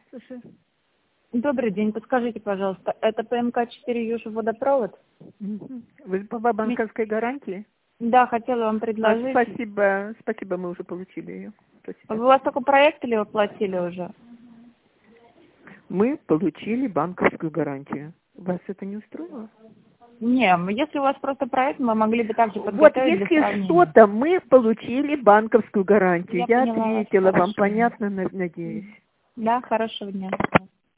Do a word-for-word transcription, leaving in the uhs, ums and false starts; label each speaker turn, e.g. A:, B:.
A: Слушай.
B: Добрый день, подскажите, пожалуйста, это ПМК четыре Южный водопровод?
A: Угу. Вы по банковской гарантии?
B: Да, хотела вам предложить.
A: А, спасибо, спасибо, мы уже получили ее. Спасибо.
B: Вы у вас только проект или вы платили уже?
A: Мы получили банковскую гарантию. Вас это не устроило?
B: Не, если у вас просто проект, мы могли бы также
A: Вот
B: подготовить для
A: если
B: сравнения.
A: что-то, мы получили банковскую гарантию.
B: Я
A: Я
B: поняла вас,
A: ответила вам,
B: хорошо.
A: понятно, надеюсь.
B: Да, хорошего дня.